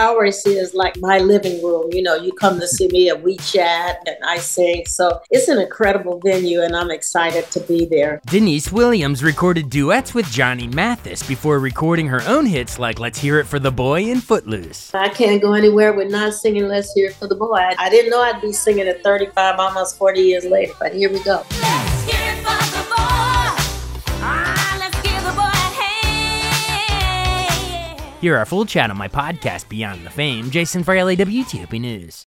always see it as like my living room. You know, you come to see me and we chat and I sing. So it's an incredible venue and I'm excited to be there. Denise Williams recorded duets with Johnny Mathis before recording her own hits like Let's Hear It for the Boy and Footloose. I can't go anywhere with not singing Let's Hear It for the Boy. I didn't know I'd be singing at 35, almost 40 years later, but here we go. Let's hear it for the boy. Let's give the boy a hand. Hear our full chat on my podcast, Beyond the Fame. Jason Fraley, WTOP News.